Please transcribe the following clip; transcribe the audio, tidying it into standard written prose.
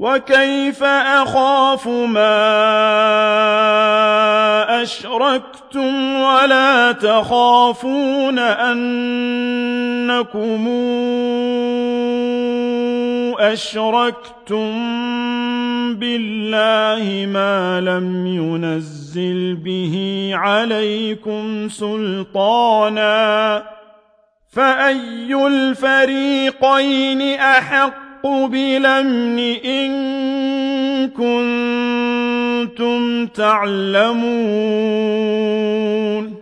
وكيف أخاف ما أشركتم ولا تخافون أنكم أشركتم بالله ما لم ينزل به عليكم سلطانا فأي الفريقين أحق بالأمن إن كنتم تعلمون